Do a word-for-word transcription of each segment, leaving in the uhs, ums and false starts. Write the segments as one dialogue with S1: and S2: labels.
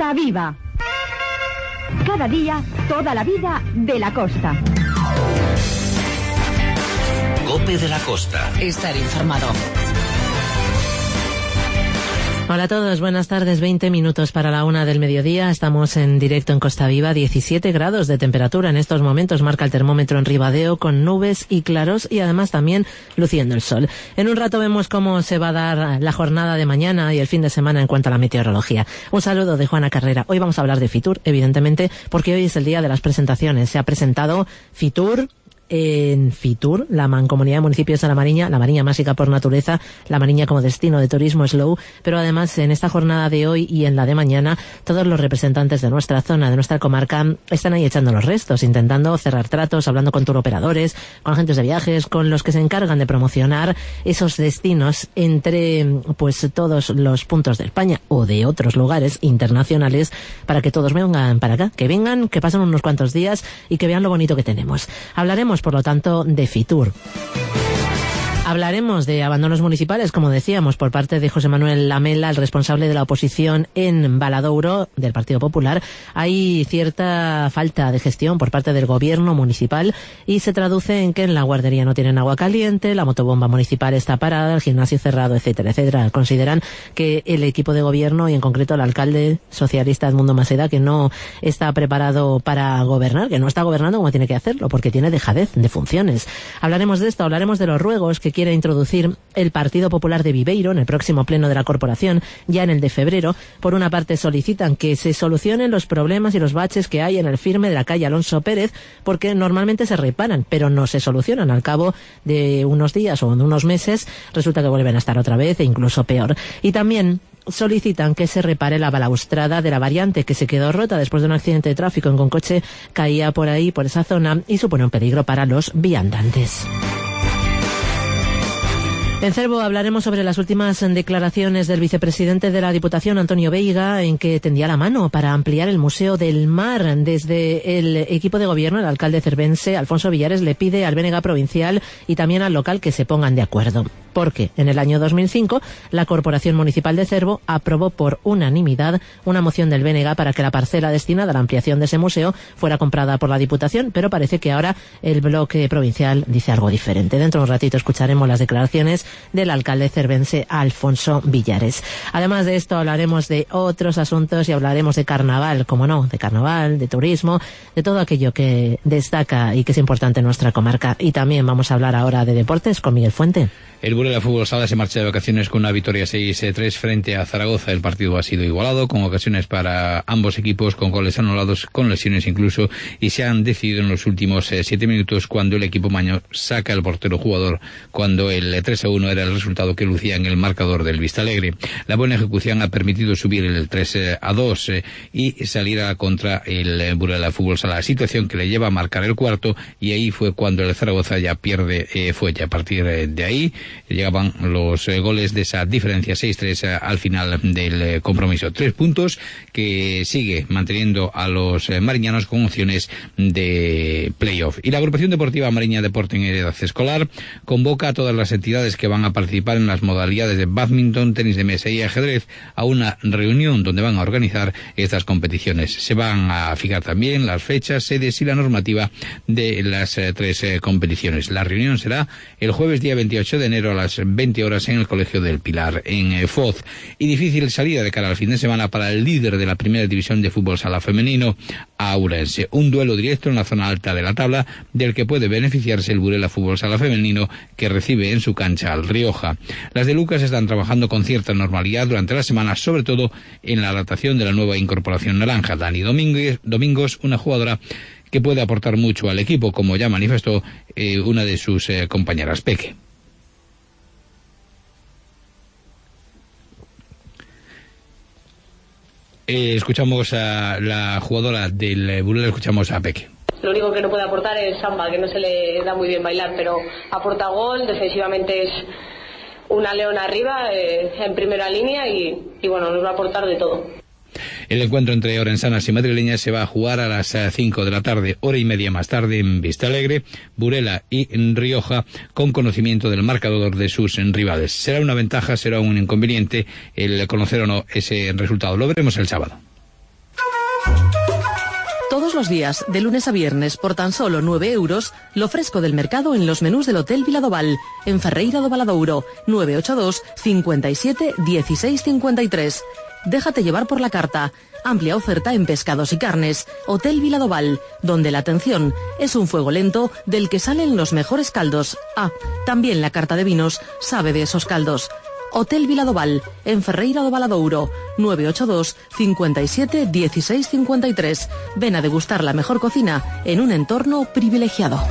S1: Costa Viva. Cada día, toda la vida de la costa.
S2: COPE de la Costa.
S3: Estar informado.
S4: Hola a todos, buenas tardes, veinte minutos para la una del mediodía. Estamos en directo en Costa Viva, diecisiete grados de temperatura en estos momentos, marca el termómetro en Ribadeo con nubes y claros y además también luciendo el sol. En un rato vemos cómo se va a dar la jornada de mañana y el fin de semana en cuanto a la meteorología. Un saludo de Juana Carrera. Hoy vamos a hablar de Fitur, evidentemente, porque hoy es el día de las presentaciones. Se ha presentado Fitur en Fitur, la Mancomunidad de Municipios de la Mariña, la Mariña mágica por naturaleza, la Mariña como destino de turismo slow, pero además en esta jornada de hoy y en la de mañana, todos los representantes de nuestra zona, de nuestra comarca, están ahí echando los restos, intentando cerrar tratos, hablando con turoperadores, con agentes de viajes, con los que se encargan de promocionar esos destinos entre pues todos los puntos de España o de otros lugares internacionales, para que todos vengan para acá, que vengan, que pasen unos cuantos días y que vean lo bonito que tenemos. Hablaremos por lo tanto de Fitur. Hablaremos de abandonos municipales, como decíamos, por parte de José Manuel Lamela, el responsable de la oposición en Valadouro, del Partido Popular. Hay cierta falta de gestión por parte del gobierno municipal y se traduce en que en la guardería no tienen agua caliente, la motobomba municipal está parada, el gimnasio cerrado, etcétera, etcétera. Consideran que el equipo de gobierno y en concreto el alcalde socialista Edmundo Maseda, que no está preparado para gobernar, que no está gobernando como tiene que hacerlo, porque tiene dejadez de funciones. Hablaremos de esto, hablaremos de los ruegos que quiere introducir el Partido Popular de Viveiro en el próximo pleno de la corporación, ya en el de febrero. Por una parte solicitan que se solucionen los problemas y los baches que hay en el firme de la calle Alonso Pérez, porque normalmente se reparan, pero no se solucionan. Al cabo de unos días o de unos meses resulta que vuelven a estar otra vez e incluso peor. Y también solicitan que se repare la balaustrada de la variante, que se quedó rota después de un accidente de tráfico en que un coche caía por ahí, por esa zona, y supone un peligro para los viandantes. En Cervo hablaremos sobre las últimas declaraciones del vicepresidente de la Diputación, Antonio Veiga, en que tendía la mano para ampliar el Museo del Mar. Desde el equipo de gobierno, el alcalde cervense, Alfonso Villares, le pide al B N G provincial y también al local que se pongan de acuerdo. Porque en el año dos mil cinco la Corporación Municipal de Cervo aprobó por unanimidad una moción del B N G para que la parcela destinada a la ampliación de ese museo fuera comprada por la Diputación, pero parece que ahora el bloque provincial dice algo diferente. Dentro de un ratito escucharemos las declaraciones del alcalde cervense Alfonso Villares. Además de esto hablaremos de otros asuntos y hablaremos de carnaval, como no, de carnaval, de turismo, de todo aquello que destaca y que es importante en nuestra comarca. Y también vamos a hablar ahora de deportes con Miguel Fuente.
S5: El Burela Fútbol Sala se marcha de vacaciones con una victoria seis tres frente a Zaragoza. El partido ha sido igualado, con ocasiones para ambos equipos, con goles anulados, con lesiones incluso, y se han decidido en los últimos eh, siete minutos, cuando el equipo maño saca el portero jugador, cuando el tres a uno era el resultado que lucía en el marcador del Vistalegre. La buena ejecución ha permitido subir el tres a dos eh, y salir a contra el eh, Burela Fútbol Sala, situación que le lleva a marcar el cuarto, y ahí fue cuando el Zaragoza ya pierde eh, fuelle. A partir eh, de ahí llegaban los eh, goles de esa diferencia seis tres eh, al final del eh, compromiso. Tres puntos que sigue manteniendo a los eh, mariñanos con opciones de playoff. Y la agrupación deportiva Mariña Deporte en Edad Escolar convoca a todas las entidades que van a participar en las modalidades de bádminton, tenis de mesa y ajedrez a una reunión donde van a organizar estas competiciones. Se van a fijar también las fechas, sedes y la normativa de las eh, tres eh, competiciones. La reunión será el jueves día veintiocho de enero a las veinte horas en el Colegio del Pilar, en eh, Foz. Y difícil salida de cara al fin de semana para el líder de la primera división de fútbol sala femenino, Ourense. Un duelo directo en la zona alta de la tabla, del que puede beneficiarse el Burela Fútbol Sala femenino, que recibe en su cancha al Rioja. Las de Lucas están trabajando con cierta normalidad durante la semana, sobre todo en la adaptación de la nueva incorporación naranja. Dani Domínguez, Domingos, una jugadora que puede aportar mucho al equipo, como ya manifestó eh, una de sus eh, compañeras, Peque. Eh, escuchamos a la jugadora del Burela, escuchamos a Peque.
S6: Lo único que no puede aportar es samba, que no se le da muy bien bailar, pero aporta gol, defensivamente es una leona arriba, eh, en primera línea y, y bueno, nos va a aportar de todo.
S5: El encuentro entre orensanas y madrileñas se va a jugar a las cinco de la tarde, hora y media más tarde en Vistalegre, Burela y en Rioja, con conocimiento del marcador de sus rivales. Será una ventaja, será un inconveniente el conocer o no ese resultado. Lo veremos el sábado.
S3: Todos los días, de lunes a viernes, por tan solo nueve euros, lo fresco del mercado en los menús del Hotel Viladoval, en Ferreira do Valadouro, nueve ocho dos, cincuenta y siete, dieciséis cincuenta y tres. Déjate llevar por la carta. Amplia oferta en pescados y carnes. Hotel Viladoval, donde la atención es un fuego lento del que salen los mejores caldos. Ah, también la carta de vinos sabe de esos caldos. Hotel Viladoval, en Ferreira do Valadouro, nueve ocho dos, cincuenta y siete, dieciséis cincuenta y tres. Ven a degustar la mejor cocina en un entorno privilegiado.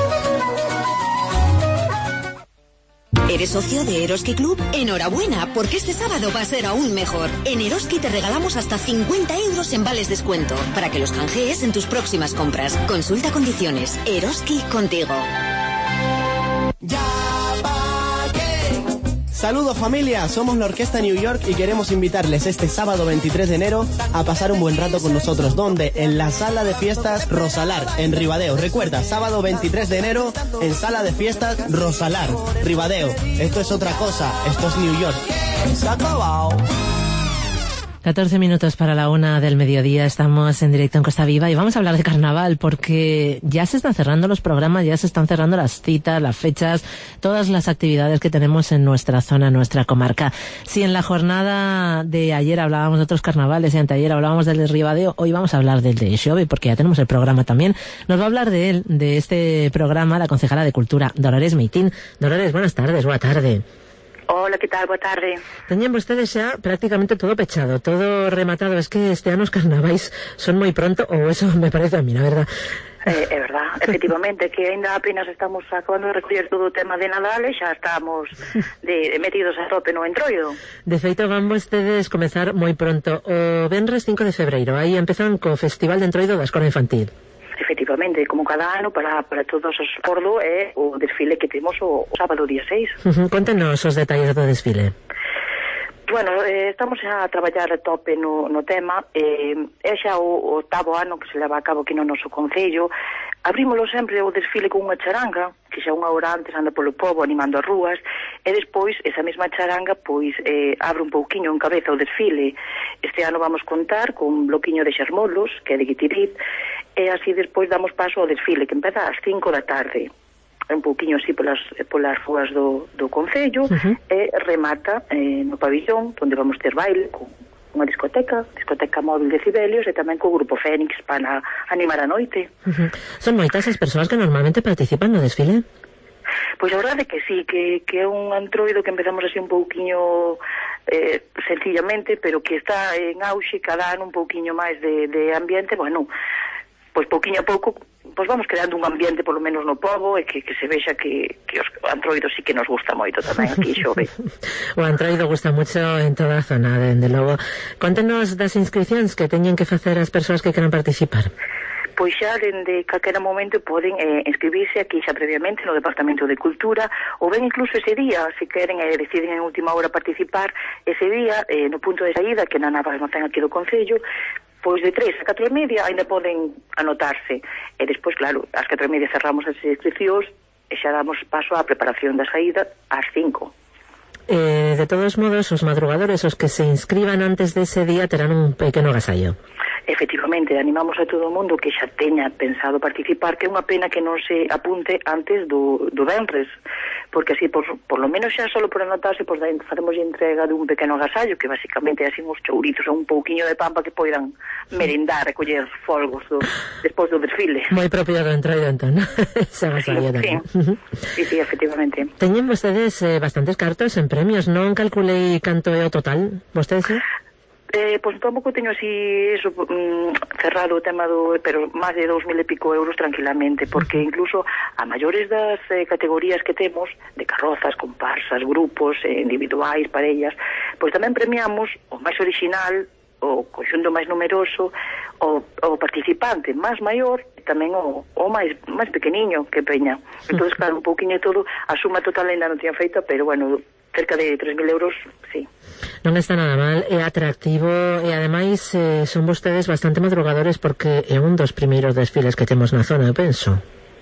S7: ¿Eres socio de Eroski Club? Enhorabuena, porque este sábado va a ser aún mejor. En Eroski te regalamos hasta cincuenta euros en vales descuento para que los canjees en tus próximas compras. Consulta condiciones. Eroski contigo.
S8: Ya Saludos familia, somos la Orquesta New York y queremos invitarles este sábado veintitrés de enero a pasar un buen rato con nosotros. ¿Dónde? En la Sala de Fiestas Rosalar, en Ribadeo. Recuerda, sábado veintitrés de enero en Sala de Fiestas Rosalar, Ribadeo. Esto es otra cosa, esto es New York. Se ha acabado.
S4: catorce minutos para la una del mediodía, estamos en directo en Costa Viva y vamos a hablar de carnaval porque ya se están cerrando los programas, ya se están cerrando las citas, las fechas, todas las actividades que tenemos en nuestra zona, nuestra comarca. Si en la jornada de ayer hablábamos de otros carnavales y anteayer hablábamos del de Ribadeo, hoy vamos a hablar del de Xove porque ya tenemos el programa también. Nos va a hablar de él, de este programa, la concejala de Cultura, Dolores Meitín. Dolores, buenas tardes, buena tarde.
S9: Hola, que tal? Boa tarde.
S4: Teñen vostedes xa prácticamente todo pechado, todo rematado. Es que este ano os carnavais son moi pronto, ou eso me parece a mí, la verdad.
S9: Eh, é verdad, efectivamente, que ainda apenas estamos acabando de recoller todo o tema de Nadal e xa estamos de, de metidos a tope no entroido.
S4: De feito, van vostedes comezar moi pronto. O venres cinco de febreiro, aí empezan co Festival de Entroido da Escola Infantil.
S9: Efectivamente, como cada ano para, para todos os bordo é o desfile que temos o, o sábado día seis.
S4: Uh-huh. Contenos os detalles do desfile.
S9: Bueno, eh, estamos a traballar a tope no, no tema, eh, é xa o, o octavo ano que se leva a cabo aquí no noso concello. Abrímolo sempre o desfile con unha charanga, que xa unha hora antes anda polo pobo animando as rúas, e despois esa mesma charanga pois eh, abre un pouquiño en cabeza o desfile. Este ano vamos contar con un bloquiño de xermolos, que é de Guitirit, e así despois damos paso ao desfile, que empeza ás cinco da tarde. Un pouquiño así polas, polas rúas do, do concello, uh-huh. E remata eh, no pabillón, onde vamos ter baile con unha discoteca, discoteca móvil de Cibelios, e tamén co grupo Fénix para animar a noite.
S4: Uh-huh. Son moitas as persoas que normalmente participan no desfile?
S9: Pois a verdade é que sí, que, que é un antroido que empezamos así un pouquiño eh, sencillamente, pero que está en auxe cada ano un pouquiño máis de, de ambiente, bueno, pois pouquiño a pouco pois vamos creando un ambiente polo menos no pobo e que, que se vexa que, que os antroidos sí que nos gusta moito tamén aquí Xove.
S4: O antroido gusta mucho en toda a zona, dende logo. Contenos das inscripcións que teñen que facer as persoas que queran participar.
S9: Pois xa dende calquera momento poden eh, inscribirse aquí xa previamente no Departamento de Cultura ou ben incluso ese día, se queren e eh, deciden en última hora participar ese día eh, no punto de saída que na nava non ten aquí do Concello, pois de tres a catro e media ainda poden anotarse e despois, claro, ás catro e media cerramos as inscripcións e xa damos paso á preparación da saída ás cinco.
S4: Eh, de todos modos, os madrugadores, os que se inscriban antes dese día terán un pequeno agasallo.
S9: Efectivamente, animamos a todo o mundo que xa teña pensado participar, que é unha pena que non se apunte antes do, do venres, porque así, por, por lo menos xa solo por anotarse, pois pues, faremos entrega dun pequeno agasallo, que basicamente é así uns chouritos ou un pouquiño de pampa que poidan merendar e coller folgos do, despois do desfile.
S4: Moi propio do entroido, entón. Ese agasallo
S9: sí,
S4: tamén.
S9: Sí. sí, sí, efectivamente.
S4: Teñen vostedes eh, bastantes cartos en premios, non calculei canto é o total, vostedes, eh?
S9: Eh, pois tampouco teño así eso, mm, cerrado o tema do, pero máis de dous mil e pico euros tranquilamente, porque incluso a maiores das eh, categorías que temos, de carrozas, comparsas, grupos, eh, individuais, parellas, pois tamén premiamos o máis original, o conxunto máis numeroso, o, o participante máis maior, tamén o, o máis, máis pequeniño que peña. Entón, claro, un pouquinho todo, a suma total ainda non tiña feita, pero bueno, cerca de tres mil euros, sí.
S4: Non está nada mal, é atractivo e ademais eh, son vostedes bastante madrugadores porque é un dos primeiros desfiles que temos na zona, eu penso.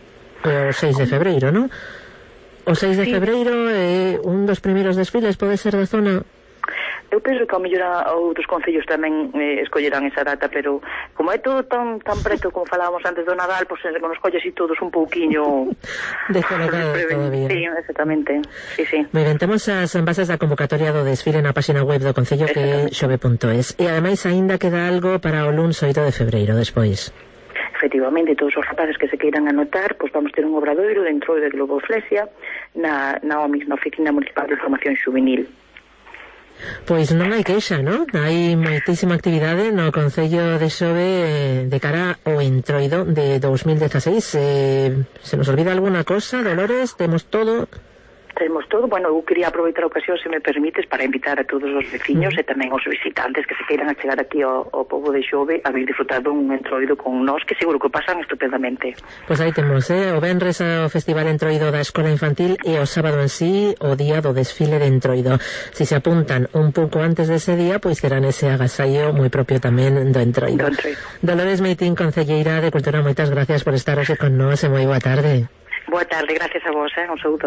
S4: O seis de febreiro, non? O seis de sí. febreiro é un dos primeiros desfiles, pode ser da zona?
S9: Eu penso que ao mellor a outros concellos tamén eh, escollerán esa data, pero como é todo tan tan preto como falábamos antes do Nadal, pois pues, nos colles e todos un pouquiño
S4: descolocado todavía.
S9: Sí, exactamente. Sí, sí.
S4: Moi ben, temos as bases da convocatoria do desfile na página web do Concello, que é xove punto es. E ademais aínda queda algo para o luns oito de febreiro despois.
S9: Efectivamente, todos os rapaces que se queiran anotar, pois vamos ter un obradoiro dentro de Globo Flesia na, na O M I S, na Oficina Municipal de Formación Xuvenil.
S4: Pois non hai queixa, non? Hai moitísima actividade no Concello de Xove de cara ao entroido de dos mil dieciséis. Eh, se nos olvida alguna cosa, Dolores? Temos todo...
S9: Temos todo. Bueno, eu quería aproveitar a ocasión, se me permites, para invitar a todos os veciños uh -huh. e tamén os visitantes que se queiran a chegar aquí ao, ao pobo de Xove a vir disfrutar dun entroido con nós, que seguro que pasan estupendamente.
S4: Pois aí temos, eh? O venres ao Festival Entroido da Escola Infantil e o sábado en sí o día do desfile de entroido. Si se apuntan un pouco antes dese día, pois terán ese agasallo moi propio tamén do entroido. Do entroido. Dolores Meitín, concelleira de Cultura, moitas gracias por estar hoxe con nós e moi boa tarde.
S9: Boa tarde, gracias a vos, eh? Un saúdo.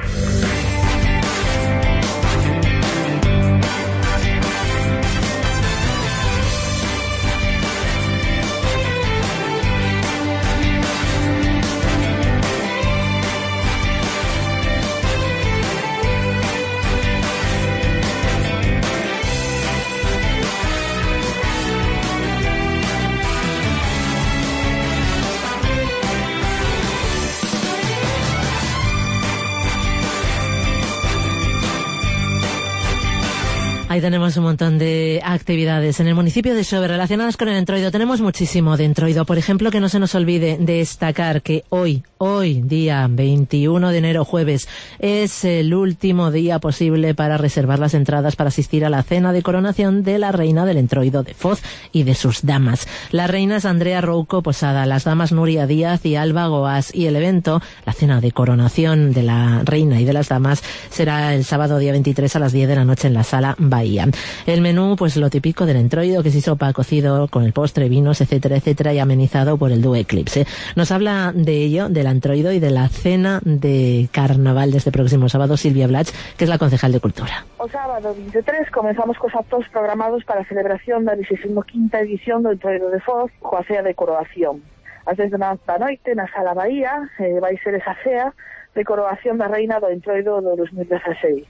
S4: Ahí tenemos un montón de actividades en el municipio de Xove relacionadas con el entroido. Tenemos muchísimo de entroido. Por ejemplo, que no se nos olvide destacar que hoy, hoy, día veintiuno de enero, jueves, es el último día posible para reservar las entradas para asistir a la cena de coronación de la reina del entroido de Foz y de sus damas. Las reinas Andrea Rouco Posada, las damas Nuria Díaz y Alba Goas, y el evento, la cena de coronación de la reina y de las damas, será el sábado día veintitrés a las diez de la noche en la sala Bahía. El menú, pues lo típico del entroido, que es sopa, cocido con el postre, vinos, etcétera, etcétera, y amenizado por el dúo Eclipse. Nos habla de ello, del entroido y de la cena de carnaval de este próximo sábado, Silvia Blach, que es la concejal de Cultura.
S10: O sábado veintitrés comenzamos cos actos programados para a celebración da vixésima quinta edición do entroido de Foz, coa cea de coroación. Ás dez da noite na sala Bahía eh, vai ser esa cea de coroación da reina do entroido do dos mil dieciséis.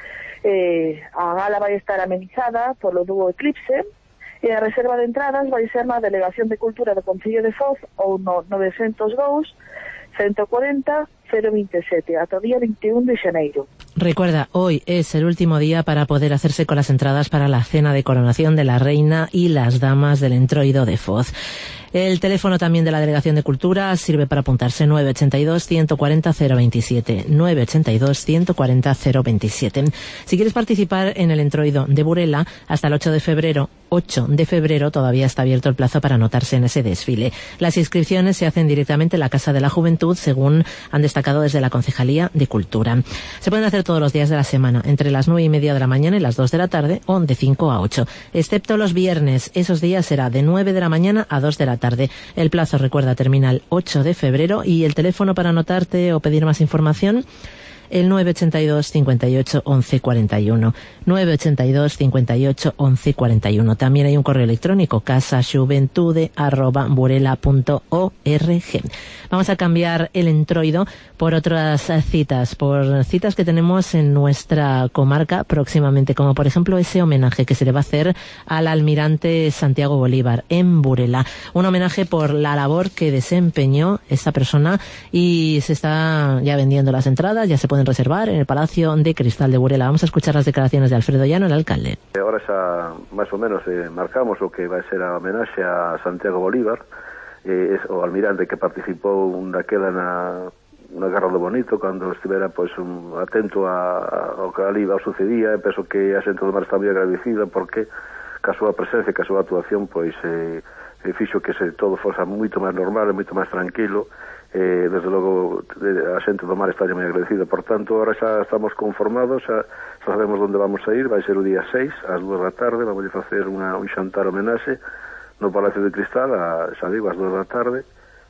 S10: Eh, a gala vai estar amenizada polo dúo Eclipse e a reserva de entradas vai ser na Delegación de Cultura do Concello de Foz ou no novecientos dous, ciento cuarenta, cero veintisiete ata o día veintiuno de xaneiro.
S4: Recuerda, hoy es el último día para poder hacerse con las entradas para la cena de coronación de la reina y las damas del entroido de Foz. El teléfono también de la Delegación de Cultura sirve para apuntarse: nueve ochenta y dos, ciento cuarenta, cero veintisiete, nueve ochenta y dos, ciento cuarenta, cero veintisiete. Si quieres participar en el entroido de Burela, hasta el ocho de febrero, ocho de febrero todavía está abierto el plazo para anotarse en ese desfile. Las inscripciones se hacen directamente en la Casa de la Juventud, según han destacado desde la Concejalía de Cultura. Se pueden hacer todos los días de la semana, entre las nueve y media de la mañana y las dos de la tarde, o de cinco a ocho, excepto los viernes. Esos días será de nueve de la mañana a dos de la tarde. El plazo, recuerda, termina el ocho de febrero, y el teléfono para anotarte o pedir más información, el nueve ochenta y dos, cincuenta y ocho, once, cuarenta y uno. nueve ochenta y dos, cincuenta y ocho, once, cuarenta y uno. También hay un correo electrónico, casaxuventude arroba burela punto org. Vamos a cambiar el entroido por otras citas, por citas que tenemos en nuestra comarca próximamente, como por ejemplo ese homenaje que se le va a hacer al almirante Santiago Bolívar en Burela. Un homenaje por la labor que desempeñó esta persona, y se está ya vendiendo las entradas, ya se pueden reservar en el Palacio de Cristal de Burela. Vamos a escuchar las declaraciones de Alfredo Llano, el alcalde.
S11: Ahora xa máis ou menos eh, marcamos o que vai ser a homenaxe a Santiago Bolívar, eh, es o almirante que participou daquela na, na Guerra do Bonito, cando estivera pois un, atento a, a, ao que ali sucedía. E penso que a xente do mar está moi agradecida, porque ca súa presencia, ca súa actuación, pois eh, fixo que se todo fosa moito máis normal e moito máis tranquilo. Eh, desde logo a xente do mar está moi agradecida. Por tanto, ahora xa estamos conformados, xa, xa sabemos onde vamos a ir. Vai ser o día seis, ás dúas da tarde. Vamos a facer unha, un xantar homenaxe no Palacio de Cristal, a, xa digo, ás dúas da tarde,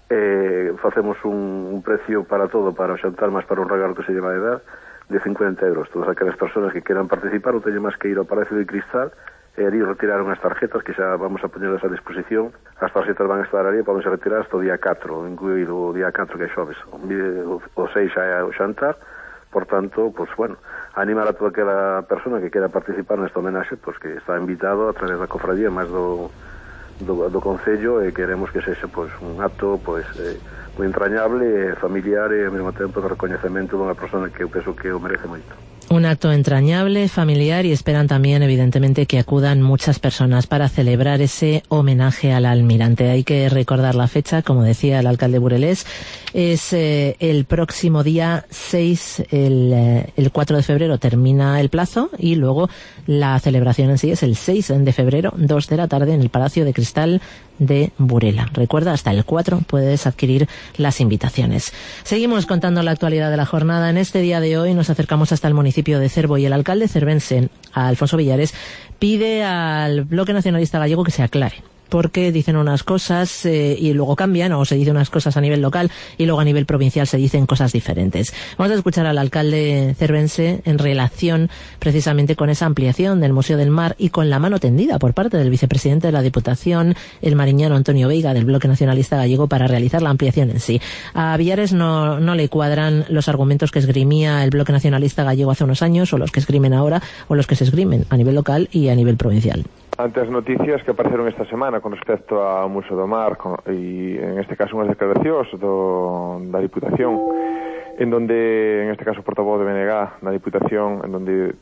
S11: eh, facemos un, un precio para todo, para o xantar máis para un regalo que se lle vai dar, de cincuenta euros. Todas aquelas persoas que queran participar non teñen máis que ir ao Palacio de Cristal e ali retirar unhas tarjetas que xa vamos a poñerlas a disposición. As tarjetas van a estar ali e podense retirar hasta o día catro, incluído o día catro que é xoves. O, o seis xa é o xantar, por tanto, pues bueno, animar a toda aquela persona que quera participar nesta homenaxe, pues que está invitado a través da cofradía máis do, do, do Concello, e queremos que sexa pues un acto pues eh, moi entrañable, familiar e ao mesmo tempo de recoñecemento dunha persona que eu penso que o merece moito.
S4: Un acto entrañable, familiar, y esperan también, evidentemente, que acudan muchas personas para celebrar ese homenaje al almirante. Hay que recordar la fecha, como decía el alcalde Burelés, es eh, el próximo día seis, el, eh, el cuatro de febrero termina el plazo, y luego la celebración en sí es el seis de febrero, dos de la tarde, en el Palacio de Cristal de Burela. Recuerda, hasta el cuatro puedes adquirir las invitaciones. Seguimos contando la actualidad de la jornada. En este día de hoy nos acercamos hasta el municipio de Cervo, y el alcalde cervense, Alfonso Villares, pide al Bloque Nacionalista Gallego que se aclare, porque dicen unas cosas eh, y luego cambian, o se dicen unas cosas a nivel local y luego a nivel provincial se dicen cosas diferentes. Vamos a escuchar al alcalde cervense en relación precisamente con esa ampliación del Museo del Mar y con la mano tendida por parte del vicepresidente de la Diputación, el mariñano Antonio Veiga, del Bloque Nacionalista Gallego, para realizar la ampliación en sí. A Villares no, no le cuadran los argumentos que esgrimía el Bloque Nacionalista Gallego hace unos años, o los que esgrimen ahora, o los que se esgrimen a nivel local y a nivel provincial.
S12: Ante as noticias que apareceron esta semana con respecto ao Museo do Mar, con, e en este caso unhas declaracións do, da Diputación, en donde, en este caso, o portavoz de B N G na Diputación, en donde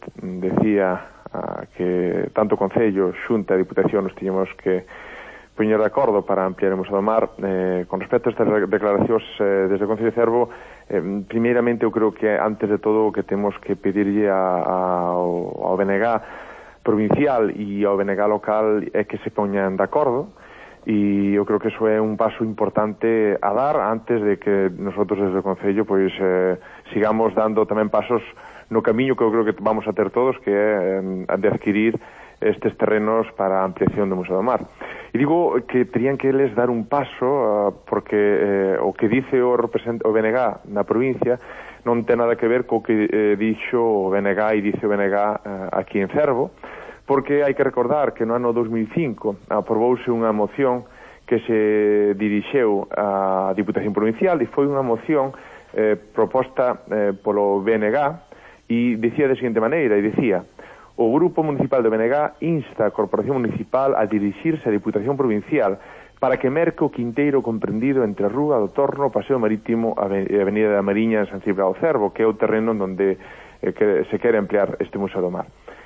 S12: decía uh, que tanto o Concello, Xunta e Diputación nos tiñamos que poñer de acordo para ampliar o Museo do Mar. Eh, con respecto a estas declaracións eh, desde o Concello de Cervo, eh, primeiramente eu creo que antes de todo o que temos que pedirlle a, a, ao B N G provincial e ao B N G local é que se poñan de acordo, e eu creo que eso é un paso importante a dar antes de que nosotros desde o Concello pois eh, sigamos dando tamén pasos no camiño que eu creo que vamos a ter todos, que é eh, de adquirir estes terrenos para a ampliación do Museo do Mar. E digo que terían que eles dar un paso uh, porque eh, o que dice o, represent- o B N G na provincia non ten nada que ver co que eh, dixo o B N G e dice o B N G uh, aquí en Cervo, porque hai que recordar que no ano dos mil cinco aprobouse unha moción que se dirixeu á Diputación Provincial, e foi unha moción eh, proposta eh, polo B N G, e dicía de seguinte maneira, e dicía: o Grupo Municipal do B N G insta a Corporación Municipal a dirixirse á Diputación Provincial para que merque o quinteiro comprendido entre a Rúa do Torno, o Paseo Marítimo e a Avenida da Mariña en San Cibrao Cervo, que é o terreno onde eh, que se quere ampliar este Museo do Mar.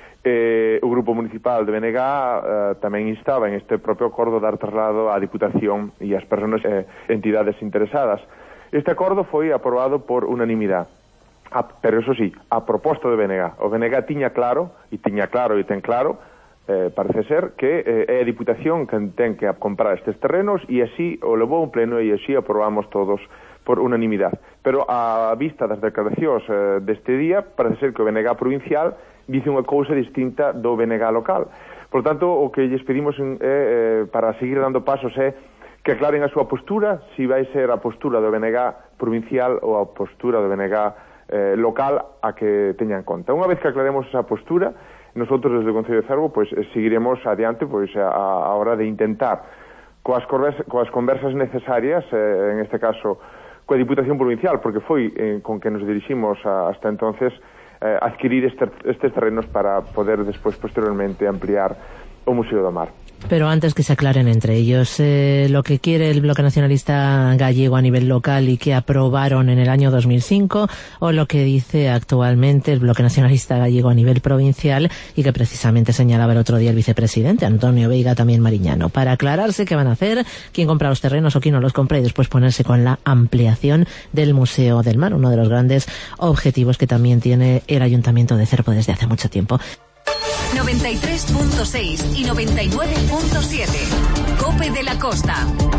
S12: Eh, o Grupo Municipal de B N G eh, tamén instaba en este propio acordo dar traslado á Diputación e ás persoas eh, entidades interesadas. Este acordo foi aprobado por unanimidade. A, pero eso sí, a proposta do B N G. O B N G tiña claro, e tiña claro e ten claro, eh, parece ser, que eh, é a Diputación que ten que comprar estes terrenos, e así o levou un pleno e así aprobamos todos por unanimidade. Pero a vista das declaracións eh, deste día, parece ser que o B N G provincial dice unha cousa distinta do B N G local. Por tanto, o que lles pedimos é, eh, para seguir dando pasos é que aclaren a súa postura, si vai ser a postura do B N G provincial ou a postura do B N G eh, local a que teña en conta. Unha vez que aclaremos esa postura, nosotros desde o Concello de Cervo pois, eh, seguiremos adiante pois, a, a hora de intentar coas, conversa, coas conversas necesarias, eh, en este caso coa Diputación Provincial, porque foi eh, con que nos diriximos a, hasta entonces, eh, adquirir este, estes terrenos para poder despois posteriormente ampliar o Museo do Mar.
S4: Pero antes que se aclaren entre ellos eh, lo que quiere el Bloque Nacionalista Gallego a nivel local y que aprobaron en el año dos mil cinco, o lo que dice actualmente el Bloque Nacionalista Gallego a nivel provincial, y que precisamente señalaba el otro día el vicepresidente Antonio Veiga, también mariñano, para aclararse qué van a hacer, quién compra los terrenos o quién no los compra, y después ponerse con la ampliación del Museo del Mar, uno de los grandes objetivos que también tiene el Ayuntamiento de Cervo desde hace mucho tiempo.
S13: noventa y tres punto seis y noventa y nueve punto siete. Cope de la Costa.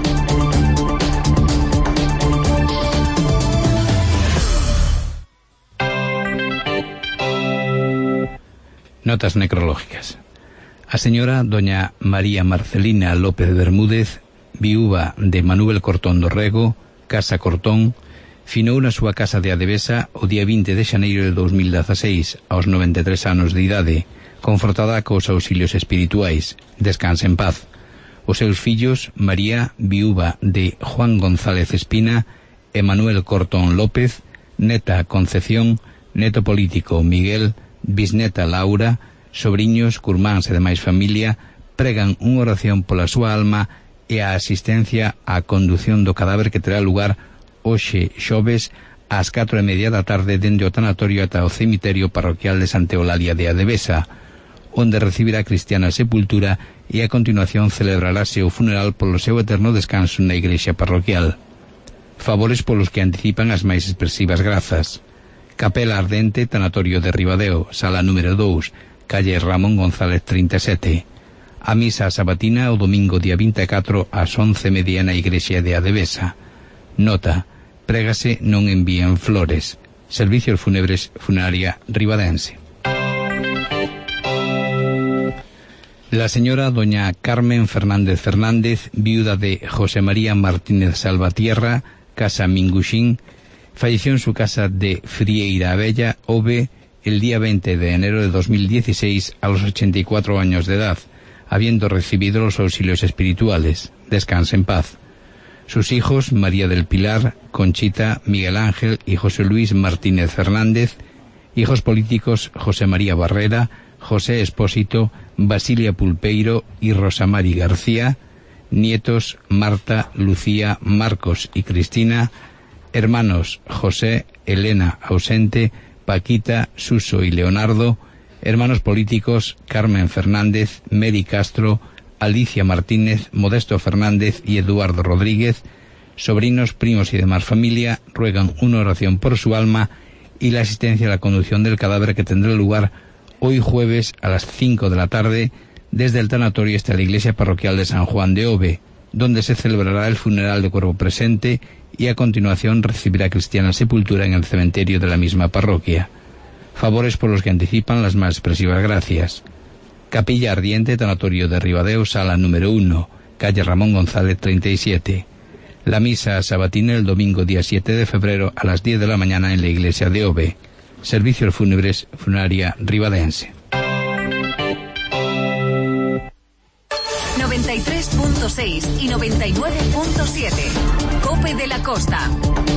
S5: Notas necrológicas. A señora doña María Marcelina López Bermúdez viúva de Manuel Cortón do Rego, Casa Cortón, finou na súa casa de Adevesa o día vinte de xaneiro de dos mil dezaseis, aos noventa e tres anos de idade, confortada cos auxilios espirituais. Descanse en paz. Os seus fillos, María, viúva de Juan González Espina, e Manuel Cortón López, neta Concepción, neto político Miguel, bisneta Laura, sobriños, curmáns e demais familia, pregan unha oración pola súa alma e a asistencia á condución do cadáver que terá lugar hoxe xoves ás catro e media da tarde dende o tanatorio ata o cemiterio parroquial de Santa Eulalia de Adevesa, onde recibirá cristiana sepultura e a continuación celebrarase o funeral polo seu eterno descanso na igrexa parroquial. Favores polos que anticipan as máis expresivas grazas. Capela Ardente, tanatorio de Ribadeo, sala número dous, calle Ramón González trinta e sete. A misa sabatina o domingo día vinte e catro ás once e media na igrexa de Adevesa. Nota: prégase non envíen flores. Servicios Fúnebres Funeraria Ribadense. La señora doña Carmen Fernández Fernández, viuda de José María Martínez Salvatierra, casa Minguxín, falleció en su casa de Frieira Bella, Ove, el día veinte de enero de dos mil dieciséis a los ochenta y cuatro años de edad, habiendo recibido los auxilios espirituales. Descanse en paz. Sus hijos, María del Pilar, Conchita, Miguel Ángel y José Luis Martínez Fernández. Hijos políticos, José María Barrera, José Espósito, Basilia Pulpeiro y Rosa Mari García. Nietos, Marta, Lucía, Marcos y Cristina. Hermanos, José, Elena, ausente, Paquita, Suso y Leonardo. Hermanos políticos, Carmen Fernández, Mary Castro, Alicia Martínez, Modesto Fernández y Eduardo Rodríguez. Sobrinos, primos y demás familia ruegan una oración por su alma y la asistencia a la conducción del cadáver, que tendrá lugar hoy jueves a las cinco de la tarde desde el tanatorio hasta la iglesia parroquial de San Juan de Ove, donde se celebrará el funeral de cuerpo presente y a continuación recibirá cristiana sepultura en el cementerio de la misma parroquia. Favores por los que anticipan las más expresivas gracias. Capilla Ardiente, tanatorio de Ribadeo, sala número uno, calle Ramón González treinta y siete. La misa sabatina el domingo día siete de febrero a las diez de la mañana en la iglesia de Ove. Servicios Fúnebres Funeraria Ribadense.
S13: noventa y tres punto seis y noventa y nueve punto siete. Cope de la Costa.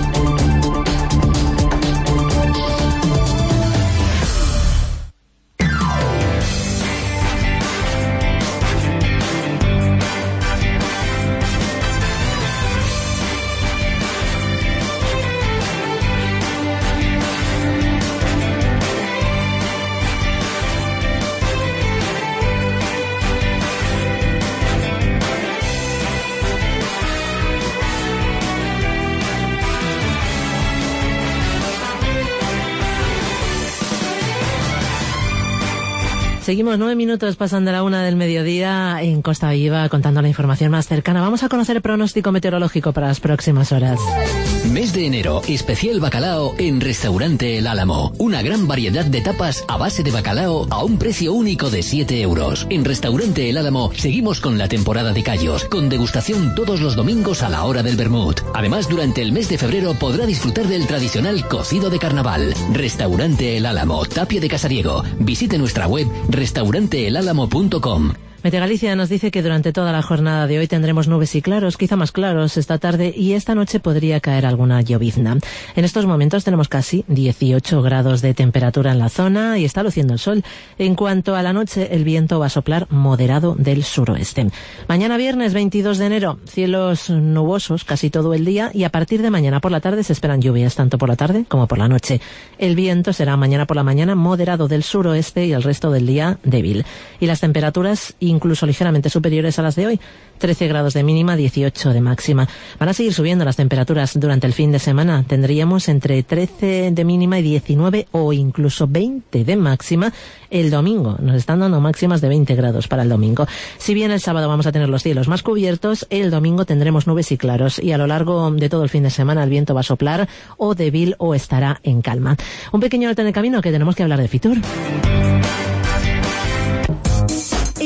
S4: Seguimos nueve minutos pasando la una del mediodía en Costa Viva, contando la información más cercana. Vamos a conocer el pronóstico meteorológico para las próximas horas.
S14: Mes de enero, especial bacalao en Restaurante El Álamo. Una gran variedad de tapas a base de bacalao a un precio único de siete euros. En Restaurante El Álamo seguimos con la temporada de callos, con degustación todos los domingos a la hora del vermut. Además, durante el mes de febrero podrá disfrutar del tradicional cocido de carnaval. Restaurante El Álamo, Tapia de Casariego. Visite nuestra web restaurante el álamo punto com.
S4: Metegalicia nos dice que durante toda la jornada de hoy tendremos nubes y claros, quizá más claros esta tarde, y esta noche podría caer alguna llovizna. En estos momentos tenemos casi dieciocho grados de temperatura en la zona y está luciendo el sol. En cuanto a la noche, el viento va a soplar moderado del suroeste. Mañana viernes veintidós de enero, cielos nubosos casi todo el día, y a partir de mañana por la tarde se esperan lluvias tanto por la tarde como por la noche. El viento será mañana por la mañana moderado del suroeste y el resto del día débil. Y las temperaturas incluso ligeramente superiores a las de hoy, trece grados de mínima, dieciocho de máxima. Van a seguir subiendo las temperaturas durante el fin de semana. Tendríamos entre trece de mínima y diecinueve o incluso veinte de máxima el domingo. Nos están dando máximas de veinte grados para el domingo. Si bien el sábado vamos a tener los cielos más cubiertos, el domingo tendremos nubes y claros, y a lo largo de todo el fin de semana el viento va a soplar o débil o estará en calma. Un pequeño alto en el camino, que tenemos que hablar de Fitur.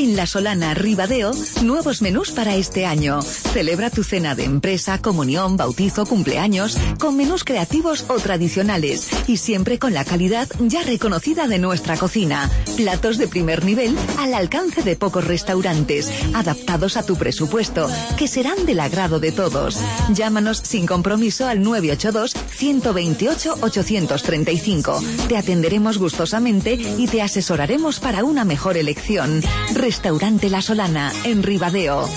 S13: En La Solana, Ribadeo, nuevos menús para este año. Celebra tu cena de empresa, comunión, bautizo, cumpleaños, con menús creativos o tradicionales y siempre con la calidad ya reconocida de nuestra cocina. Platos de primer nivel al alcance de pocos restaurantes, adaptados a tu presupuesto, que serán del agrado de todos. Llámanos sin compromiso al nueve ocho dos, uno dos ocho, ocho tres cinco. Te atenderemos gustosamente y te asesoraremos para una mejor elección. Restaurante La Solana, en Ribadeo.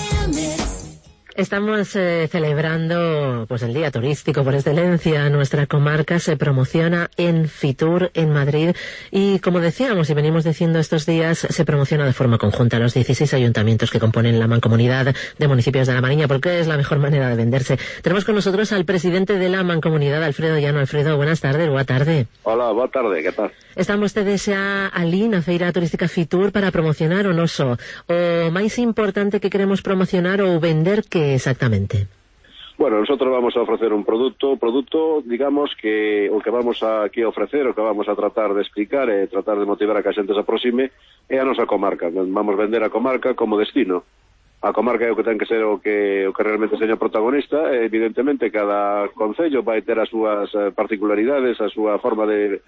S4: Estamos eh, celebrando pues el día turístico por excelencia. Nuestra comarca se promociona en Fitur, en Madrid, y como decíamos y venimos diciendo estos días, se promociona de forma conjunta a los dieciséis ayuntamientos que componen la Mancomunidad de Municipios de La Mariña, porque es la mejor manera de venderse. Tenemos con nosotros al presidente de la Mancomunidad, Alfredo Llano. Alfredo, buenas tardes, boa tarde.
S15: Hola, boa tarde, que tal?
S4: Están vostedes xa ali na Feira Turística Fitur para promocionar o noso o máis importante que queremos promocionar ou vender, que exactamente?
S15: Bueno, nosotros vamos a ofrecer un producto, producto, digamos, que o que vamos a, aquí a ofrecer, o que vamos a tratar de explicar e tratar de motivar a que a xente se aproxime, é a nosa comarca. Vamos vender a comarca como destino. A comarca é o que ten que ser o que o que realmente seña protagonista. Evidentemente, cada concello vai ter as súas particularidades, a súa forma de,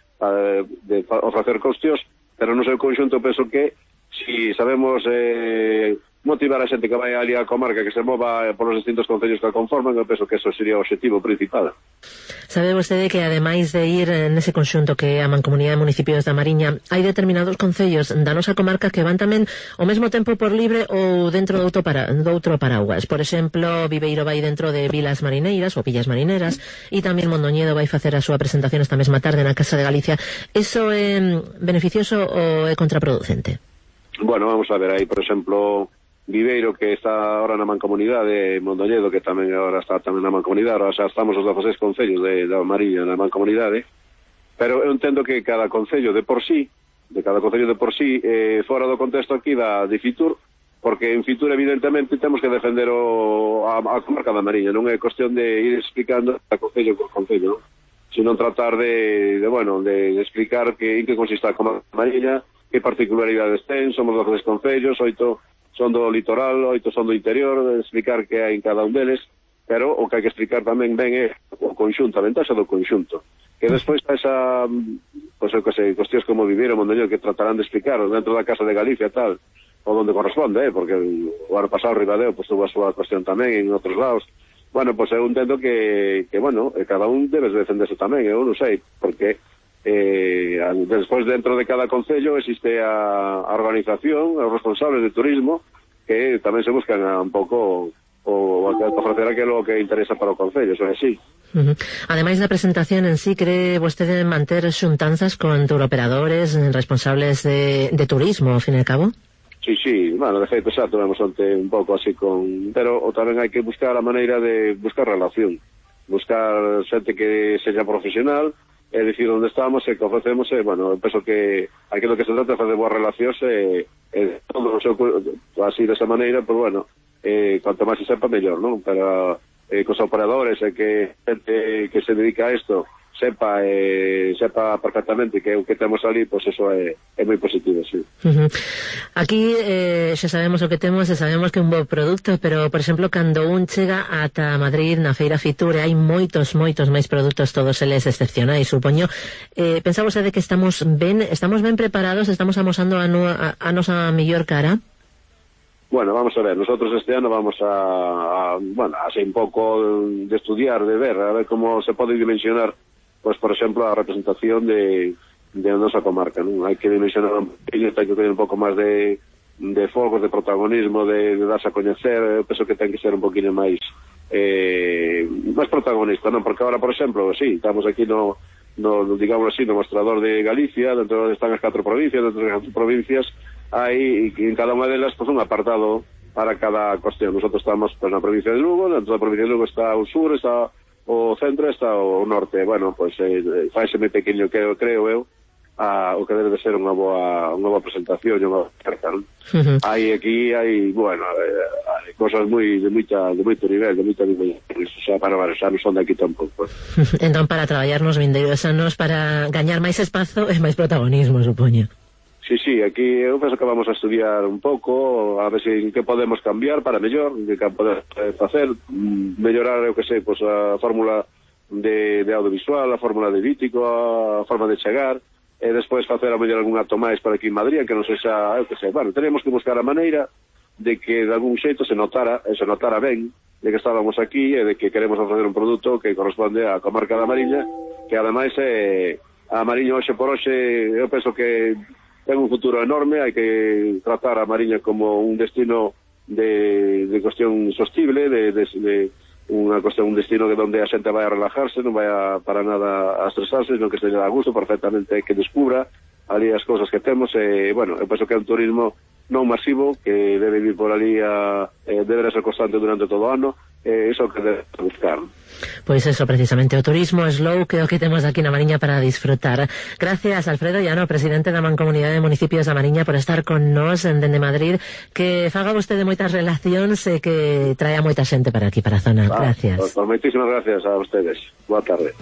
S15: de ofrecer costios, pero no seu conxunto penso que si sabemos eh, motivar a xente que vai ali a comarca, que se mova por los distintos concellos que a conforman, eu penso que eso sería o objetivo principal.
S4: Sabe vostede que ademais de ir nese conxunto que a Mancomunidade de Municipios da Mariña, hai determinados concellos da nosa comarca que van tamén ao mesmo tempo por libre ou dentro de outro, para, de outro paraguas. Por exemplo, Viveiro vai dentro de Vilas Marineiras ou Villas Marineras, e tamén Mondoñedo vai facer a súa presentación esta mesma tarde na Casa de Galicia. Eso é beneficioso ou é contraproducente?
S15: Bueno, vamos a ver aí, por exemplo, Viveiro, que está ahora na Mancomunidade, Mondoñedo, que tamén agora está tamén na Mancomunidade, ahora xa estamos os dezasseis concellos de, de Mariña na Mancomunidade, pero eu entendo que cada concello de por sí, de cada concello de por sí, eh, fora do contexto aquí da de Fitur, porque en Fitur evidentemente temos que defender o, a, a comarca da Mariña, non é cuestión de ir explicando a concello por concello, non? Sino tratar de, de, bueno, de explicar que, en que consiste a comarca da Mariña, que particularidades ten, somos dezasseis concellos, oito son do litoral, oito son do interior, explicar que hai en cada un deles, pero o que hai que explicar tamén ben é o conxunto, a ventaxa do conxunto. Que despois esa, pois eu que sei, cuestións como Viveiro, Mondoñedo, que tratarán de explicar dentro da Casa de Galicia e tal, ou donde corresponde, eh, porque o ano pasado Ribadeo pois tuvo a súa cuestión tamén en outros lados. Bueno, pois eu entendo que, que bueno, cada un debe defenderse tamén, eu non sei, porque eh, despois dentro de cada concello existe a, a organización, os responsables de turismo, que tamén se buscan a un pouco o, o ofrecer aquilo que interesa para o concello, eso é así.
S4: Uh-huh. Ademais da presentación en sí, cree vostede manter xuntanzas con turoperadores, responsables de, de turismo, ao fin e ao cabo?
S15: Sí, sí, bueno, de feito xa tuvemos onte un pouco así con... Pero tamén hai que buscar a maneira de buscar relación, buscar xente que sexa profesional, é dicir, onde estamos e que ofrecemos, e, bueno, penso que aquilo que se trata é fazer boas relacións e, e todo o seu, así desa maneira, pues bueno, eh, cuanto máis se sepa, mellor, non? Pero eh, cos operadores e que xente que se dedica a isto sepa eh, sepa perfectamente que o que temos ali, pois pues eso é, é moi positivo, sí.
S4: Uh-huh. Aquí eh, xa sabemos o que temos e sabemos que é un bo produto, pero, por exemplo, cando un chega ata Madrid na Feira Fitur, hai moitos, moitos máis produtos, todos eles excepcionais, supoño. Eh, pensamos de que estamos ben, estamos ben preparados, estamos amosando a, no, a, a nosa mellor cara?
S15: Bueno, vamos a ver, nosotros este ano vamos a, a bueno, así un pouco de estudiar, de ver, a ver como se pode dimensionar, pues por exemplo, a representación de, de a nosa comarca, non? Hai que dimensionar un poquinho, hai que tener un pouco máis de, de folgos, de protagonismo, de, de darse a coñecer, eu penso que ten que ser un poquinho máis eh, máis protagonista, non? Porque agora, por exemplo, sí, estamos aquí no, no digamos así, no mostrador de Galicia, dentro de están as catro provincias, dentro das catro provincias hai, en cada unha delas, pues un apartado para cada cuestión. Nosotros estamos pues, na provincia de Lugo, dentro da provincia de Lugo está o sur, está o centro, está o norte. Bueno, pois pues, eh, faise moi pequeño que eu creo eu a, o que debe de ser unha boa unha boa presentación e unha boa carta, non? Uh-huh. Hai aquí, hai, bueno, eh, hai cosas moi de moita de moito nivel, de moita nivel, xa para xa non son de aquí tampouco.
S4: Entón, para traballar nos vindeiros anos, para gañar máis espazo e máis protagonismo, supoño.
S15: Sí, sí, aquí eu penso que vamos a estudiar un pouco, a ver se que podemos cambiar para mellor, que podemos facer, mellorar, eu que sei, pois a fórmula de, de audiovisual, a fórmula de vítico, a forma de chegar, e despois facer a mellor algún acto máis para aquí en Madrid, que non sexa, eu que sei, bueno, teníamos que buscar a maneira de que de algún xeito se notara, e se notara ben, de que estábamos aquí e de que queremos ofrecer un produto que corresponde á comarca da Mariña, que ademais é, a Mariña hoxe por hoxe, eu penso que ten un futuro enorme, hai que tratar a Mariña como un destino de, de cuestión sostible, de, de, de unha cuestión, un destino que donde a xente vai a relajarse, non vai a, para nada a estresarse, non que esteja a gusto, perfectamente que descubra ali as cousas que temos, e, bueno, eu penso que é un turismo non masivo, que debe vir por ali a, eh, debe ser constante durante todo o ano, eh, iso que debe buscar.
S4: Pois eso, precisamente, o turismo slow que o que temos aquí na Mariña para disfrutar. Gracias, Alfredo Llano, presidente da Mancomunidade de Municipios da Mariña, por estar con nós dende Madrid, que faga vostede moitas relacións e que traia moita xente para aquí, para a zona. Ah, gracias.
S15: Pues, pues, moitísimas gracias a ustedes. Boa tarde.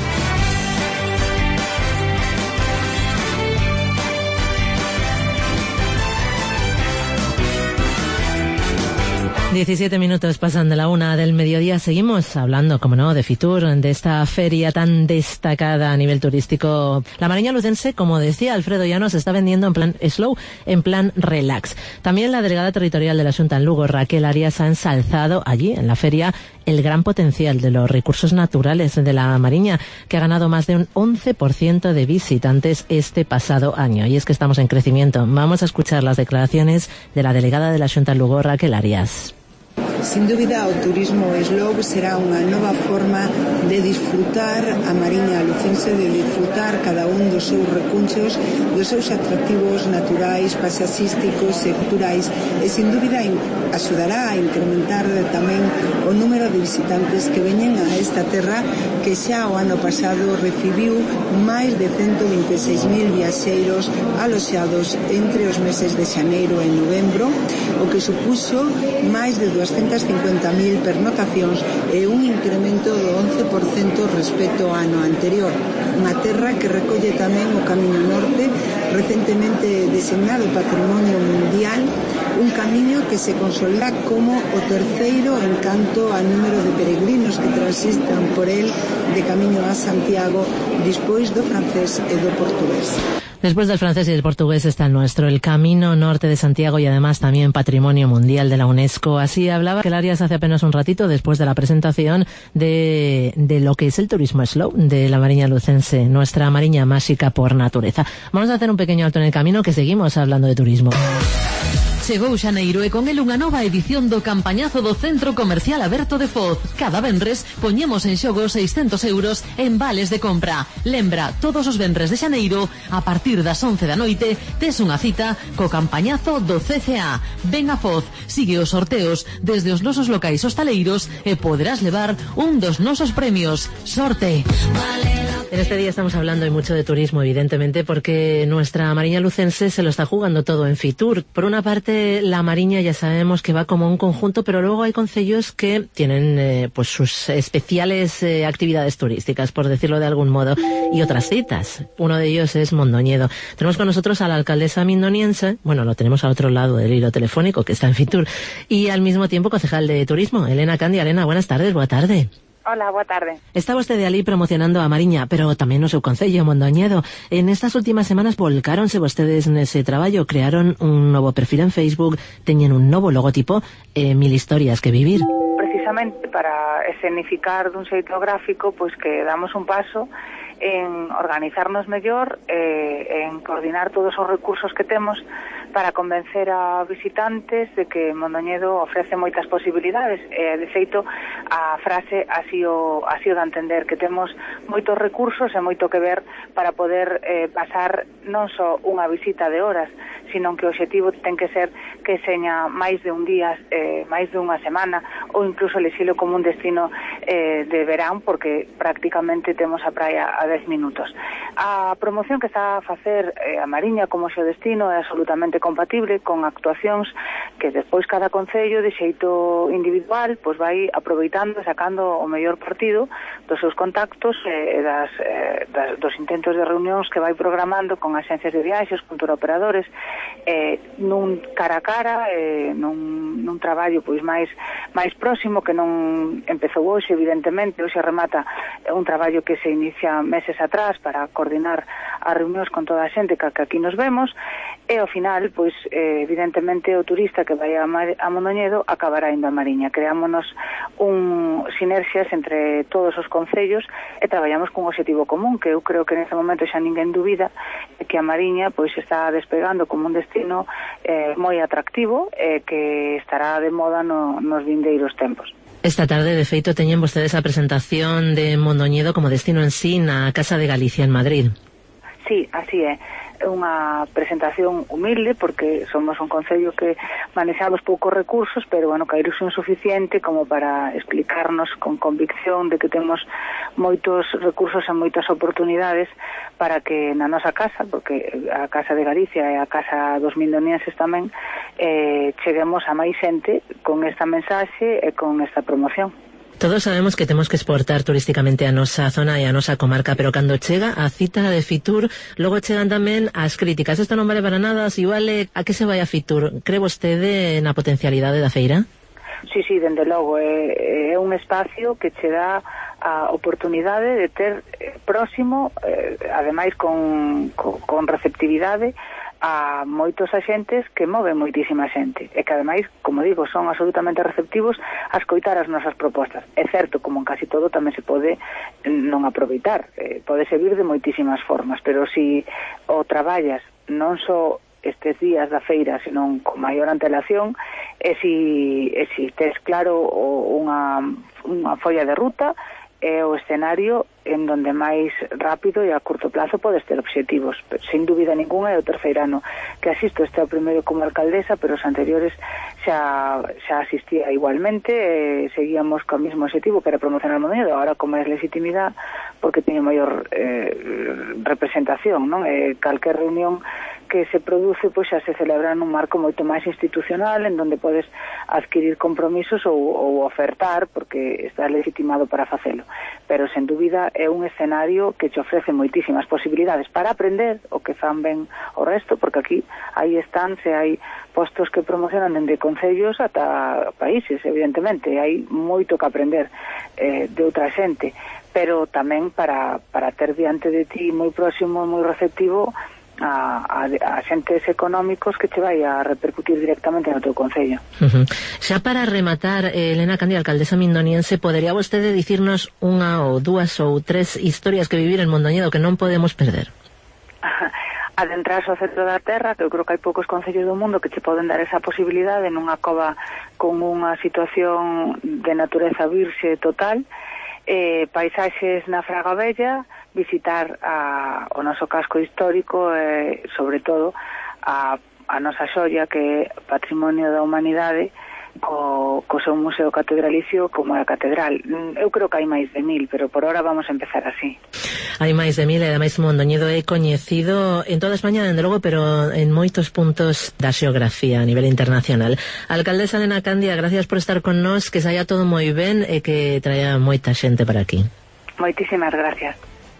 S4: diecisiete minutos pasan de la una del mediodía. Seguimos hablando, como no, de Fitur, de esta feria tan destacada a nivel turístico. La Mariña lucense, como decía Alfredo Llano, se está vendiendo en plan slow, en plan relax. También la delegada territorial de la Xunta en Lugo, Raquel Arias, ha ensalzado allí, en la feria, el gran potencial de los recursos naturales de la Mariña, que ha ganado más de un once por ciento de visitantes este pasado año. Y es que estamos en crecimiento. Vamos a escuchar las declaraciones de la delegada de la Xunta en Lugo, Raquel Arias.
S16: Sin dúbida, o turismo slow será unha nova forma de disfrutar a Mariña lucense, de disfrutar cada un dos seus recunchos, dos seus atractivos naturais, paisaxísticos e culturais, e sin dúbida axudará a incrementar tamén o número de visitantes que veñen a esta terra, que xa o ano pasado recibiu máis de ciento veintiséis mil viaxeiros aloxados entre os meses de xaneiro e novembro, o que supuxo máis de doscientas cincuenta mil pernotacións e un incremento do once por cento respecto ao ano anterior. Unha terra que recolle tamén o Camiño Norte, recentemente designado Patrimonio Mundial, un camiño que se consolida como o terceiro en canto a número de peregrinos que transitan por el de camiño a Santiago, despois do francés e do portugués.
S4: Después del francés y del portugués está el nuestro, el Camino Norte de Santiago, y además también Patrimonio Mundial de la UNESCO. Así hablaba Raquel Arias hace apenas un ratito, después de la presentación de, de lo que es el turismo slow de la Mariña lucense, nuestra Mariña máxica por naturaleza. Vamos a hacer un pequeño alto en el camino, que seguimos hablando de turismo.
S3: Chegou xaneiro e con el unha nova edición do campañazo do Centro Comercial Aberto de Foz. Cada venres poñemos en xogo seiscentos euros en vales de compra. Lembra, todos os venres de xaneiro, a partir das once da noite, tes unha cita co campañazo do C C A. Ven a Foz, sigue os sorteos desde os nosos locais hostaleiros e poderás levar un dos nosos premios. Sorte!
S4: En este día estamos hablando y mucho de turismo, evidentemente, porque nuestra Mariña lucense se lo está jugando todo en Fitur. Por una parte, la Mariña ya sabemos que va como un conjunto, pero luego hay concellos que tienen eh, pues sus especiales eh, actividades turísticas, por decirlo de algún modo, y otras citas. Uno de ellos es Mondoñedo. Tenemos con nosotros a la alcaldesa mindoniense, bueno, lo tenemos al otro lado del hilo telefónico, que está en Fitur, y al mismo tiempo concejal de turismo, Elena Candia. Elena, buenas tardes, boa tarde.
S17: Hola, boa tarde.
S4: Está vostede ali promocionando a Mariña, pero tamén no seu concello, Mondoñedo. En estas últimas semanas volcáronse vostedes nese traballo, crearon un novo perfil en Facebook, teñen un novo logotipo e eh, mil historias que vivir.
S17: Precisamente para escenificar dun xeito gráfico, pois que damos un paso en organizarnos mellor, eh, en coordinar todos os recursos que temos para convencer a visitantes de que Mondoñedo ofrece moitas posibilidades. E, de feito, a frase así o, así o de entender, que temos moitos recursos e moito que ver para poder eh, pasar non só unha visita de horas, sino que o obxectivo ten que ser que seña máis de un día, eh, máis de unha semana, ou incluso elixilo como un destino eh, de verán, porque prácticamente temos a praia a dez minutos. A promoción que está a facer eh, a Mariña como xeo destino é absolutamente compatible con actuacións que despois cada concello de xeito individual pois vai aproveitando e sacando o mellor partido dos seus contactos e eh, das, eh, das, dos intentos de reunións que vai programando con axencias de viaxes, con touroperadores, eh, nun cara a cara, eh, nun, nun traballo pois máis máis próximo, que non empezou hoxe, evidentemente. Hoxe remata un traballo que se inicia meses atrás para coordinar as reunións con toda a xente que, que aquí nos vemos, e ao final, pois, eh, evidentemente o turista que vai a, Mar a Mondoñedo acabará indo a Mariña. Creámonos un sinerxias entre todos os concellos e traballamos cun objetivo común, que eu creo que neste momento xa ninguén dubida, que a Mariña pois está despegando como un destino eh, moi atractivo e eh, que estará de moda no, nos vindeiros tempos.
S4: Esta tarde, de feito, teñen vostedes a presentación de Mondoñedo como destino en sí na Casa de Galicia en Madrid.
S17: Sí, así é. Unha presentación humilde, porque somos un concello que manexamos poucos recursos, pero, bueno, que a ilusión suficiente como para explicarnos con convicción de que temos moitos recursos e moitas oportunidades para que na nosa casa, porque a Casa de Galicia e a Casa dos Mindonienses tamén, eh, cheguemos a máis xente con esta mensaxe e con esta promoción.
S4: Todos sabemos que temos que exportar turísticamente a nosa zona e a nosa comarca, pero cando chega a cita de Fitur, logo chegan tamén as críticas. Isto non vale para nada, si vale, a que se vai a Fitur? Cree vostede na potencialidade da feira?
S17: Sí, sí, dende logo. É, é un espacio que che dá a oportunidade de ter próximo, eh, ademais con, con, con receptividade, a moitos axentes que moven moitísima xente e que ademais, como digo, son absolutamente receptivos a escoitar as nosas propostas. É certo, como en casi todo, tamén se pode non aproveitar, eh, pode servir de moitísimas formas, pero si o traballas non só estes días da feira, senón con maior antelación, e si, e si tes claro unha, unha folla de ruta, é o escenario en donde máis rápido e a curto plazo podes ter obxectivos. Sin dúbida ninguna é o terceiro ano que asisto. Este é o primeiro como alcaldesa, pero os anteriores xa, xa asistía igualmente, e seguíamos co mesmo objetivo, que era promocionar o Mondoñedo, agora con máis legitimidade, porque teño maior eh, representación, non? Eh, calquer reunión que se produce pois xa se celebra nun marco moito máis institucional, en donde podes adquirir compromisos ou, ou ofertar, porque está legitimado para facelo. Pero, sen dúbida, é un escenario que te ofrece moitísimas posibilidades para aprender o que fan ben o resto, porque aquí aí están, se hai postos que promocionan dende concellos ata países, evidentemente, hai moito que aprender eh, de outra xente, pero tamén para, para ter diante de ti moi próximo, moi receptivo, a, a, a xentes económicos que che vai a repercutir directamente no teu concello.
S4: Uh-huh. Xa para rematar, eh, Elena Candia, alcaldesa mindoniense, podería vostede dicirnos unha ou dúas ou tres historias que vivir en Mondoñedo que non podemos perder?
S17: Adentrarse ao centro da terra, que eu creo que hai poucos concellos do mundo que che poden dar esa posibilidade nunha cova con unha situación de natureza virxe total, eh, paisaxes na Fraga Bella, visitar a, o noso casco histórico e, eh, sobre todo, a, a nosa xoia, que é patrimonio da humanidade, co, co seu museo catedralicio como a catedral. Eu creo que hai máis de mil, pero por ahora vamos a empezar así.
S4: Hai máis de mil, e ademais Mondoñedo é coñecido en toda España, dende logo, pero en moitos puntos da xeografía a nivel internacional. Alcaldesa Elena Candia, gracias por estar con nós, que saia todo moi ben e que traia moita xente para aquí.
S17: Moitísimas gracias.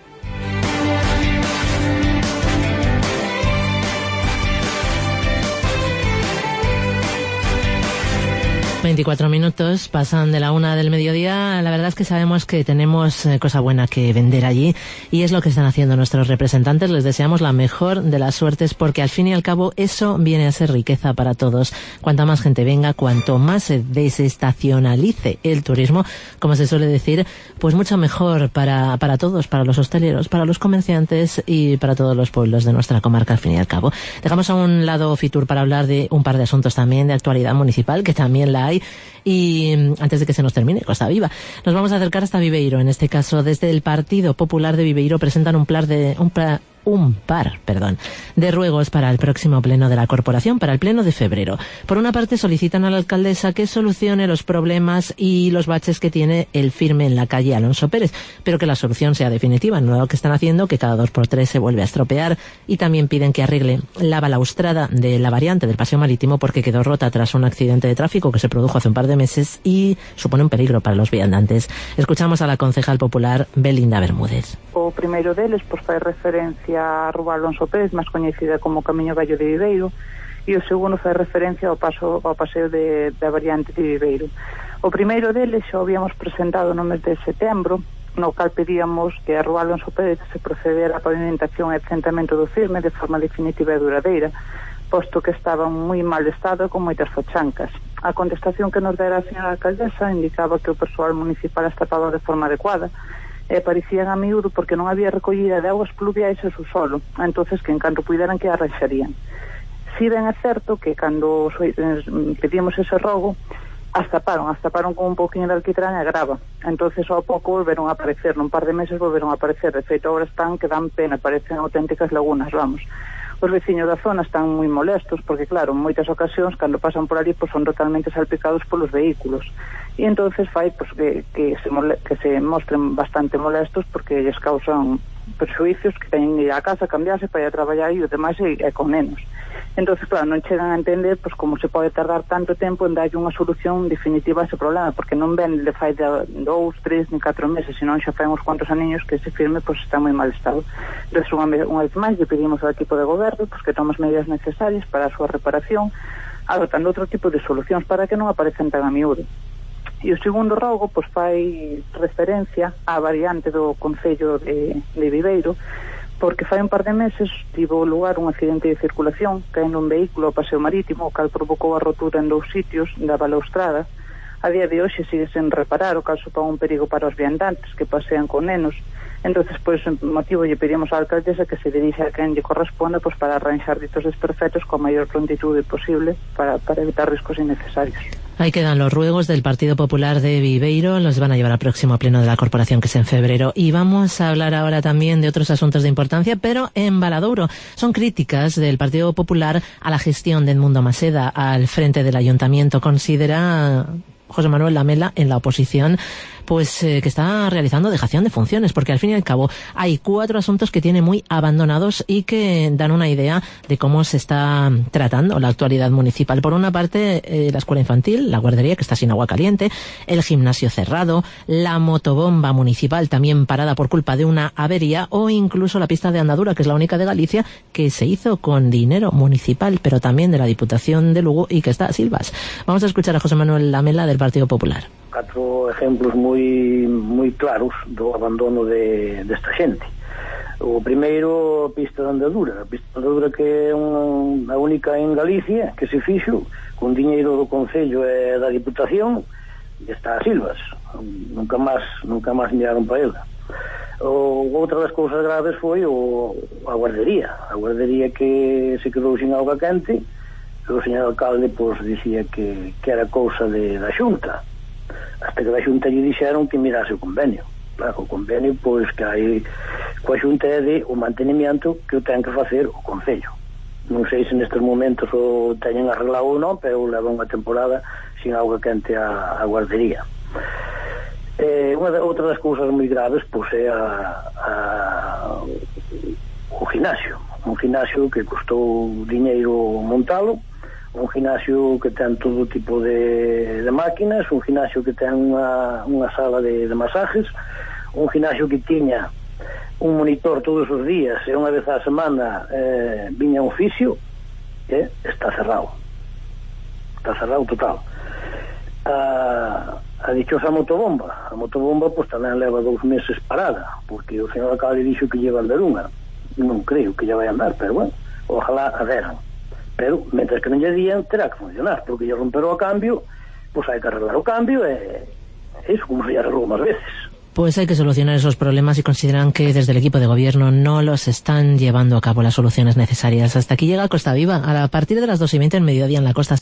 S4: veinticuatro minutos pasan de la una del mediodía. La verdad es que sabemos que tenemos eh, cosa buena que vender allí, y es lo que están haciendo nuestros representantes. Les deseamos la mejor de las suertes, porque al fin y al cabo eso viene a ser riqueza para todos. Cuanta más gente venga, cuanto más se desestacionalice el turismo, como se suele decir, pues mucho mejor para, para todos, para los hosteleros, para los comerciantes y para todos los pueblos de nuestra comarca, al fin y al cabo. Dejamos a un lado Fitur para hablar de un par de asuntos también de actualidad municipal, que también la hay. Y antes de que se nos termine Costa Viva, nos vamos a acercar hasta Viveiro. En este caso, desde el Partido Popular de Viveiro presentan un plan de un, pla, un par, perdón, de ruegos para el próximo pleno de la corporación, para el pleno de febrero. Por una parte solicitan a la alcaldesa que solucione los problemas y los baches que tiene el firme en la calle Alonso Pérez, pero que la solución sea definitiva, no lo que están haciendo, que cada dos por tres se vuelve a estropear, y también piden que arregle la balaustrada de la variante del Paseo Marítimo porque quedó rota tras un accidente de tráfico que se produjo hace un par de meses y supone un peligro para los viandantes. Escuchamos a la concejal popular Belinda Bermúdez.
S17: O primeiro deles pois fai referencia á Rúa Alonso Pérez, máis coñecida como Camiño Vello de Viveiro, e o segundo fai referencia ao paso ao paseo de, da variante de Viveiro. O primeiro deles xa o habíamos presentado no mes de setembro, no cal pedíamos que a Rúa Alonso Pérez se procedera a pavimentación e acentamento do firme de forma definitiva e duradeira, posto que estaba en moi mal estado con moitas fochancas. A contestación que nos dera a señora alcaldesa indicaba que o persoal municipal estaba de forma adecuada, e parecían a miúdo porque non había recollida de augas pluviais e su solo, entonces que en canto puderan que arranxarían. Si ben é certo que cando pedimos ese rogo, as taparon, as taparon con un pouquinho de alquitrán e grava, entonces ao pouco volveron a aparecer, nun par de meses volveron a aparecer, de feito agora están que dan pena, parecen auténticas lagunas, vamos. Os veciños da zona están moi molestos porque, claro, en moitas ocasións, cando pasan por ali, pues, son totalmente salpicados polos vehículos. E entonces fai pues, que, que, se mole, que se mostren bastante molestos porque lles causan perxuicios que teñen que ir á casa, cambiarse para ir a traballar e o demais e, e con nenos. Entonces, claro, non chegan a entender pues, como se pode tardar tanto tempo en darlle unha solución definitiva a ese problema, porque non ven de fai de dous, tres, ni catro meses, senón xa fai uns cuantos aniños que ese firme pues, está moi mal estado. Entonces, unha, unha vez máis, lle pedimos ao equipo de goberno pues, que tome as medidas necesarias para a súa reparación, adoptando outro tipo de solucións para que non aparecen tan a miúdo. E o segundo rogo pues, fai referencia á variante do Concello de, de Viveiro, porque fai un par de meses tivo lugar un accidente de circulación caendo un vehículo ao paseo marítimo, o cal provocou a rotura en dous sitios da balaustrada. A día de hoxe sigue sen reparar, o cal supón un perigo para os viandantes que pasean con nenos. Entonces, pois, en motivo lle pedimos á alcaldesa que se dirixe a quen lle corresponda pois, para arranxar ditos desperfectos con maior prontitude posible para, para evitar riscos innecesarios.
S4: Ahí quedan los ruegos del Partido Popular de Viveiro, los van a llevar al próximo pleno de la corporación que es en febrero. Y vamos a hablar ahora también de otros asuntos de importancia, pero en Valadouro. Son críticas del Partido Popular a la gestión de Edmundo Maseda al frente del ayuntamiento. Considera José Manuel Lamela en la oposición pues eh, que está realizando dejación de funciones, porque al fin y al cabo hay cuatro asuntos que tiene muy abandonados y que dan una idea de cómo se está tratando la actualidad municipal. Por una parte, eh, la escuela infantil, la guardería que está sin agua caliente, el gimnasio cerrado, la motobomba municipal también parada por culpa de una avería, o incluso la pista de andadura, que es la única de Galicia que se hizo con dinero municipal, pero también de la Diputación de Lugo y que está a silvas. Vamos a escuchar a José Manuel Lamela del Partido Popular.
S18: Catro exemplos moi moi claros do abandono de desta xente. O primeiro, a pista de andadura, a pista de andadura que é unha, a única en Galicia que se fixo con diñeiro do Concello e da Diputación e está a silvas. Nunca máis, nunca máis miraron para ela. O, outra das cousas graves foi o, a guardería, a guardería que se quedou sin auga quente. O señor alcalde pois dicía que, que era cousa de, da Xunta, hasta que da Xunta lle dixeron que mirase o convenio. Claro, o convenio pois que hai coa Xunta é de o mantenimiento que o ten que facer o Concello. Non sei se nestes momentos o teñen arreglado ou non, pero leva unha temporada sin auga quente a, a guardería. Eh, unha de, outra das cousas moi graves pois é a, a, o gimnasio, un gimnasio que custou diñeiro montalo, un gimnasio que ten todo tipo de, de máquinas, un gimnasio que ten unha, unha sala de, de masajes, un gimnasio que tiña un monitor todos os días e unha vez á semana eh, viña un fisio, e está cerrado está cerrado total. A, a dichosa motobomba a motobomba pois tamén leva dous meses parada, porque o señor alcalde dixo que lleva a andar unha, non creo que lle vai andar, pero bueno, ojalá a deran. Pero, mentre que non lle dían, terá que funcionar, porque lle romperon o cambio, pois hai que arreglar o cambio, e iso como se lle arreglou máis veces.
S4: Pues hay que solucionar esos problemas y consideran que desde el equipo de gobierno no los están llevando a cabo las soluciones necesarias. Hasta aquí llega Costa Viva, a partir de las dos y veinte en mediodía en la costa.